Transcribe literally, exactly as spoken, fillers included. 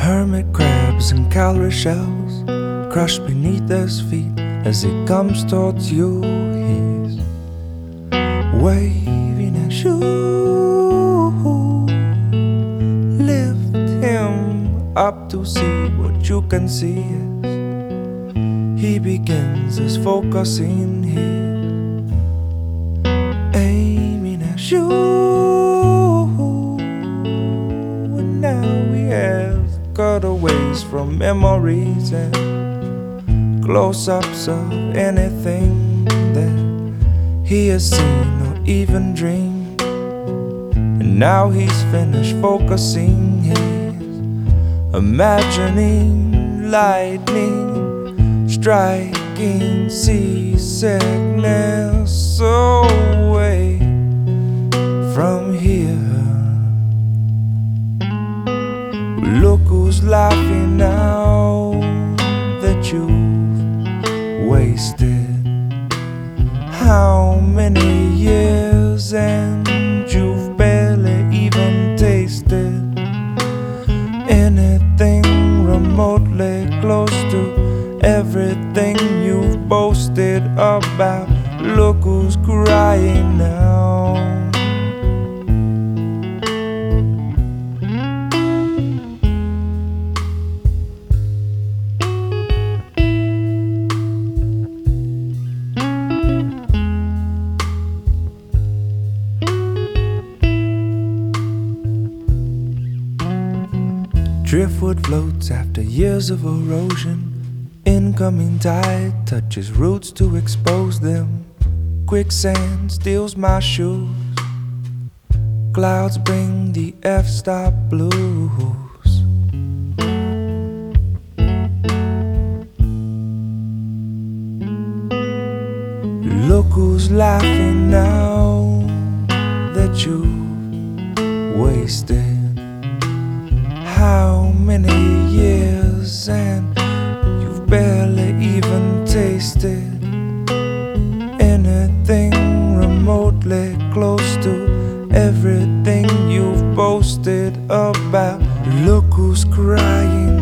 Hermit crabs and calorie shells crushed beneath his feet. As he comes towards you, he's waving at you. Lift him up to see what you can see as he begins his focusing here, aiming at you. And now he has cutaways from memories and close-ups of anything that he has seen or even dreamed. And now he's finished focusing, he's imagining lightning striking seasickness away from here. Look who's laughing now that you've wasted how many years, and you've barely even tasted anything remotely close to everything you've boasted about. Look who's crying now. Driftwood floats after years of erosion. Incoming tide touches roots to expose them. Quicksand steals my shoes. Clouds bring the F-stop blues. Look who's laughing now that you've wasted how many years, and you've barely even tasted anything remotely close to everything you've boasted about. Look who's crying